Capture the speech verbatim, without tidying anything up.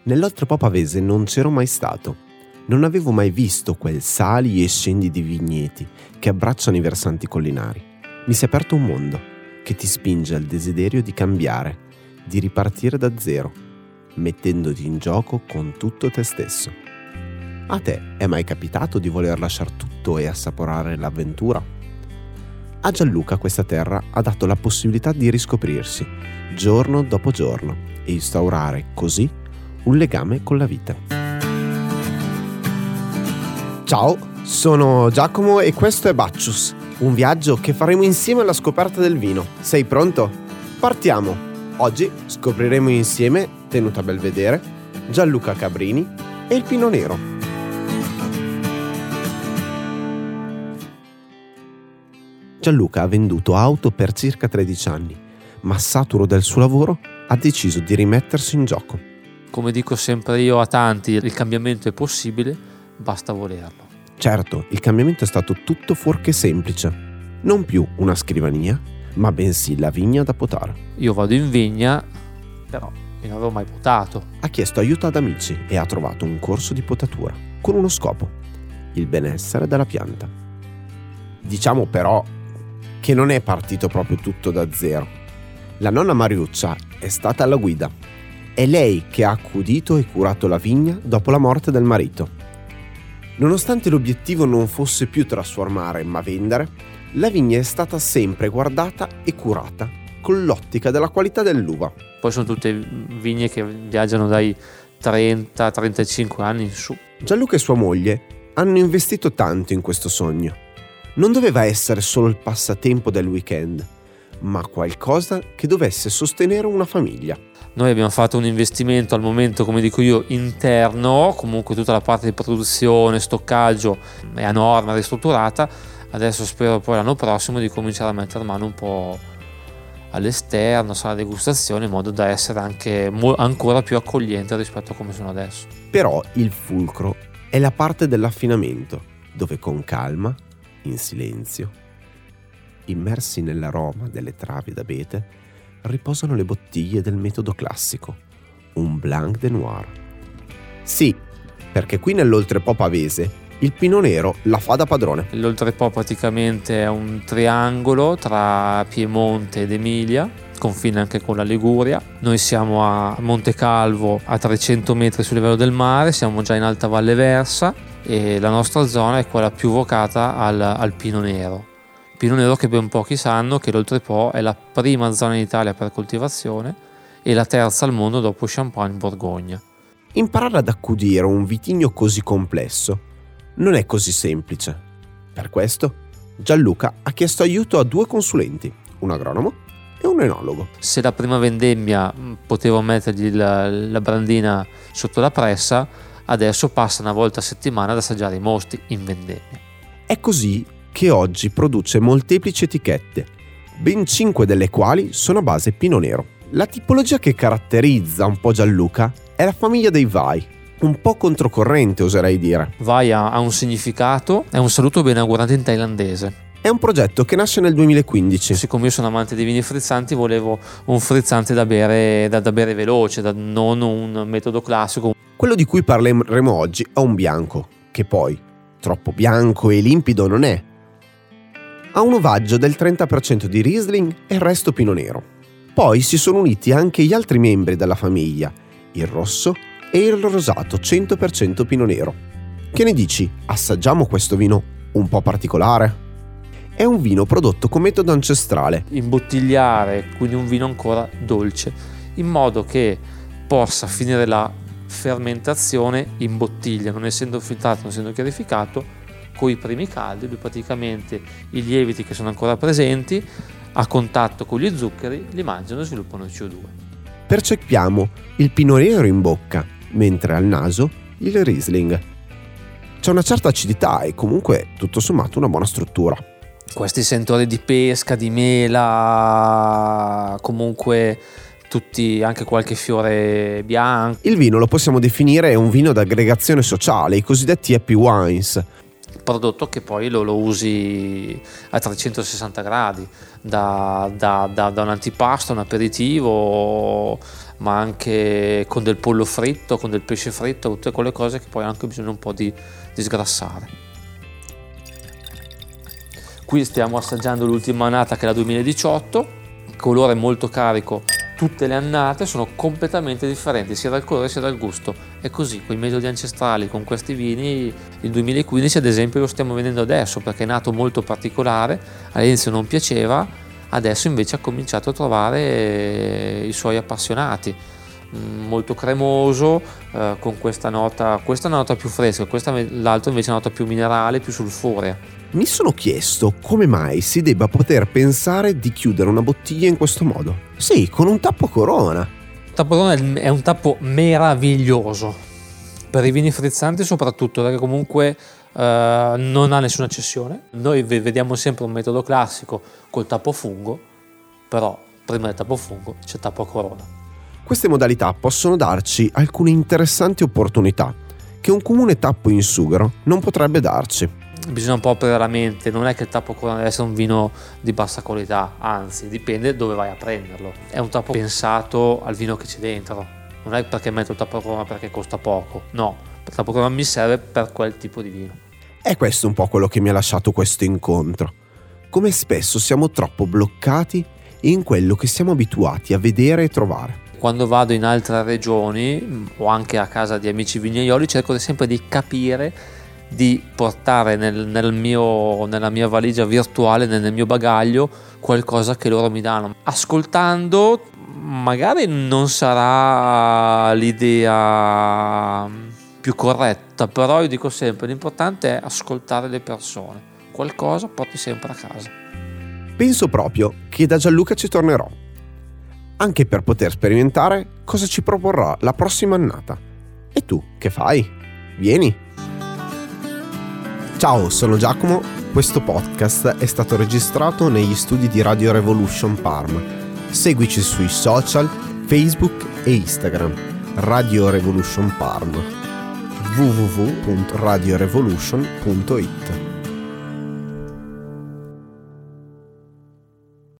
Nell'Oltrepò Pavese non c'ero mai stato. Non avevo mai visto quel sali e scendi di vigneti che abbracciano i versanti collinari. Mi si è aperto un mondo che ti spinge al desiderio di cambiare, di ripartire da zero, mettendoti in gioco con tutto te stesso. A te è mai capitato di voler lasciare tutto e assaporare l'avventura? A Gianluca questa terra ha dato la possibilità di riscoprirsi, giorno dopo giorno, e instaurare così un legame con la vita. Ciao, sono Giacomo e questo è Baccius, un viaggio che faremo insieme alla scoperta del vino. Sei pronto? Partiamo! Oggi scopriremo insieme, tenuto a belvedere, Gianluca Cabrini e il Pinot Nero. Gianluca ha venduto auto per circa tredici anni, ma saturo del suo lavoro ha deciso di rimettersi in gioco. Come dico sempre io a tanti, il cambiamento è possibile, basta volerlo. Certo, il cambiamento è stato tutto fuorché semplice. Non più una scrivania, ma bensì la vigna da potare. Io vado in vigna, però non avevo mai potato. Ha chiesto aiuto ad amici e ha trovato un corso di potatura, con uno scopo: il benessere della pianta. Diciamo però che non è partito proprio tutto da zero. La nonna Mariuccia è stata alla guida. È lei che ha accudito e curato la vigna dopo la morte del marito. Nonostante l'obiettivo non fosse più trasformare ma vendere, la vigna è stata sempre guardata e curata con l'ottica della qualità dell'uva. Poi sono tutte vigne che viaggiano dai trenta trentacinque anni in su. Gianluca e sua moglie hanno investito tanto in questo sogno. Non doveva essere solo il passatempo del weekend, ma qualcosa che dovesse sostenere una famiglia. Noi abbiamo fatto un investimento al momento, come dico io, interno, comunque tutta la parte di produzione, stoccaggio è a norma, ristrutturata. Adesso spero poi l'anno prossimo di cominciare a mettere mano un po' all'esterno, alla degustazione, in modo da essere anche mo- ancora più accogliente rispetto a come sono adesso. Però il fulcro è la parte dell'affinamento, dove con calma, in silenzio, immersi nell'aroma delle travi d'abete, riposano le bottiglie del metodo classico, un Blanc de Noir. Sì, perché qui nell'Oltrepò Pavese il Pinot Nero la fa da padrone. L'Oltrepò praticamente è un triangolo tra Piemonte ed Emilia, confina anche con la Liguria. Noi siamo a Monte Calvo, a trecento metri sul livello del mare, siamo già in Alta Valle Versa e la nostra zona è quella più vocata al, al Pinot Nero. Pinot Nero che ben pochi sanno che l'Oltrepò è la prima zona in Italia per coltivazione e la terza al mondo dopo Champagne Borgogna. Imparare ad accudire un vitigno così complesso non è così semplice. Per questo Gianluca ha chiesto aiuto a due consulenti, un agronomo e un enologo. Se la prima vendemmia potevo mettergli la, la brandina sotto la pressa, adesso passa una volta a settimana ad assaggiare i mosti in vendemmia. È così che oggi produce molteplici etichette, ben cinque delle quali sono a base Pinot Nero. La tipologia che caratterizza un po' Gianluca è la famiglia dei Vai, un po' controcorrente oserei dire. Vai ha, ha un significato, è un saluto benaugurante in thailandese. È un progetto che nasce nel duemilaquindici. Siccome io sono amante di vini frizzanti, volevo un frizzante da bere, da, da bere veloce, da, non un metodo classico. Quello di cui parleremo oggi è un bianco, che poi troppo bianco e limpido non è. Ha un ovaggio del trenta per cento di Riesling e il resto Pinot Nero. Poi si sono uniti anche gli altri membri della famiglia, il rosso e il rosato cento per cento Pinot Nero. Che ne dici? Assaggiamo questo vino un po' particolare? È un vino prodotto con metodo ancestrale. Imbottigliare, quindi un vino ancora dolce, in modo che possa finire la fermentazione in bottiglia, non essendo filtrato, non essendo chiarificato, con i primi caldi. Lui praticamente i lieviti che sono ancora presenti a contatto con gli zuccheri li mangiano e sviluppano C O due. Percepiamo il Pinot Nero in bocca, mentre al naso il Riesling. C'è una certa acidità e comunque tutto sommato una buona struttura. Questi sentori di pesca, di mela, comunque tutti, anche qualche fiore bianco. Il vino lo possiamo definire un vino d'aggregazione sociale, i cosiddetti happy wines. Prodotto che poi lo, lo usi a trecentosessanta gradi, da, da, da, da un antipasto, un aperitivo, ma anche con del pollo fritto, con del pesce fritto, tutte quelle cose che poi anche bisogna un po' di, di sgrassare. Qui stiamo assaggiando l'ultima annata, che è la duemiladiciotto, colore molto carico. Tutte le annate sono completamente differenti sia dal colore sia dal gusto, e così con i metodi ancestrali, con questi vini. Il duemilaquindici ad esempio lo stiamo vedendo adesso perché è nato molto particolare, all'inizio non piaceva, adesso invece ha cominciato a trovare i suoi appassionati. Molto cremoso, eh, con questa nota, questa è una nota più fresca, questa, l'altro invece è una nota più minerale, più sulfurea. Mi sono chiesto come mai si debba poter pensare di chiudere una bottiglia in questo modo. Sì, con un tappo Corona. Il tappo Corona è un tappo meraviglioso per i vini frizzanti, soprattutto perché comunque eh, non ha nessuna cessione. Noi vediamo sempre un metodo classico col tappo fungo, però prima del tappo fungo c'è il tappo Corona. Queste modalità possono darci alcune interessanti opportunità che un comune tappo in sughero non potrebbe darci. Bisogna un po' aprire la mente, non è che il tappo Corona deve essere un vino di bassa qualità, anzi dipende dove vai a prenderlo. È un tappo pensato al vino che c'è dentro, non è perché metto il tappo Corona perché costa poco, no, il tappo Corona mi serve per quel tipo di vino. È questo un po' quello che mi ha lasciato questo incontro, come spesso siamo troppo bloccati in quello che siamo abituati a vedere e trovare. Quando vado in altre regioni o anche a casa di amici vignaioli cerco sempre di capire, di portare nel, nel mio, nella mia valigia virtuale, nel mio bagaglio, qualcosa che loro mi danno. Ascoltando magari non sarà l'idea più corretta, però io dico sempre l'importante è ascoltare le persone, qualcosa porti sempre a casa. Penso proprio che da Gianluca ci tornerò, anche per poter sperimentare cosa ci proporrà la prossima annata. E tu, che fai? Vieni! Ciao, sono Giacomo, questo podcast è stato registrato negli studi di Radio Revolution Parma. Seguici sui social, Facebook e Instagram, Radio Revolution Parma, w w w punto radio revolution punto i t.